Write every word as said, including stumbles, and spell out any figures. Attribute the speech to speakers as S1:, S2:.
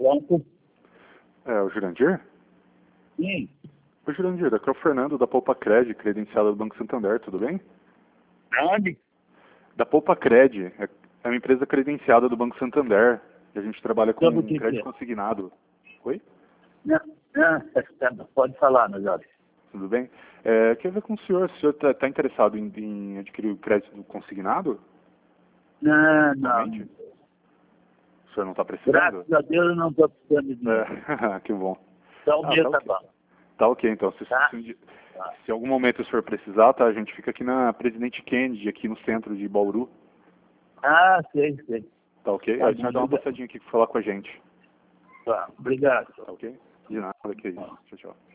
S1: Pronto?
S2: É, o Jurandir?
S1: Sim.
S2: Oi, Jurandir, aqui é o Fernando da Poupa Cred, credenciada do Banco Santander, tudo bem?
S1: Onde?
S2: Da Poupa Cred, é é uma empresa credenciada do Banco Santander, e a gente trabalha com
S1: Sobre o que que
S2: crédito
S1: é?
S2: consignado. Oi?
S1: Não, não, pode falar, melhor.
S2: Tudo bem? É, quer ver com o senhor, o senhor está interessado em, em adquirir o crédito consignado?
S1: Não, não.
S2: Atualmente? O senhor não está precisando?
S1: Graças a Deus eu não estou precisando de dinheiro.
S2: É, que bom.
S1: Então o
S2: Ah,
S1: meu
S2: tá
S1: tá
S2: ok.
S1: bom.
S2: Tá ok, então. Se,
S1: Tá?
S2: se,
S1: Tá.
S2: se em algum momento o senhor precisar, tá? A gente fica aqui na Presidente Kennedy, aqui no centro de Bauru.
S1: Ah, sei, sei.
S2: Tá ok?
S1: Tá
S2: Aí o
S1: bom,
S2: senhor dá uma
S1: obrigado.
S2: passadinha aqui pra falar com a gente.
S1: Tá, obrigado.
S2: Tá ok? De nada, que é isso. Tchau, tchau.